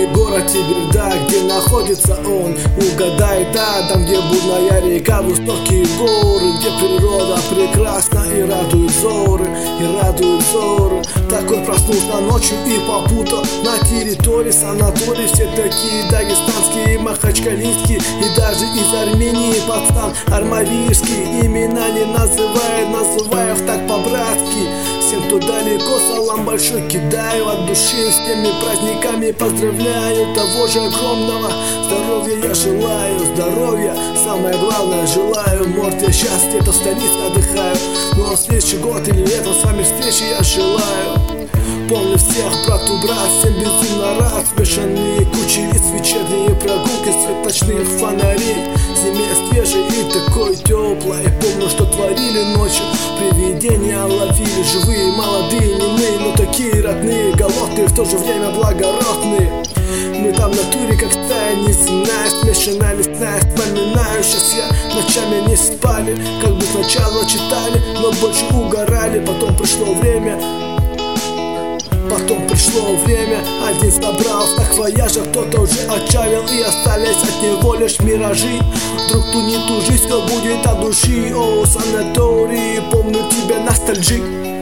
Мой город Теберда, где находится он? Угадай, да, там где бурная река, высокие горы, где природа прекрасна и радует взоры, Такой проснулся ночью и попутал на территории санаторий. Все такие дагестанские, махачкалинские и даже из Армении пацан армавирский. Имена не называю их так по-братски. Всем, кто далеко, салам большой кидаю от души, с теми праздниками поздравляю. Того же огромного здоровья я желаю, здоровья самое главное желаю. Может, я счастье, это в столице отдыхаю, но следующий год или летом с вами встречи я желаю. Помню всех, брат у брат, всем безумно рад. Смешанные кучери, вечерние прогулки, свет ночных фонарей. Зиме свежей и такой теплой. Помню, что творили ночью, привидения ловили. Живые, молодые, немые, но такие родные. Голодные, в то же время благородные. Мы там на туре, как стая, не знаю. Смешанная лесная, вспоминаю. Сейчас я ночами не спали, как бы сначала читали, но больше угорали. Потом пришло время, один собрал саквояжа, кто-то уже отчаял, и остались от него лишь миражи. Вдруг ту не ту жизнь, кто будет от души. О, санатории, помню тебя, ностальжи.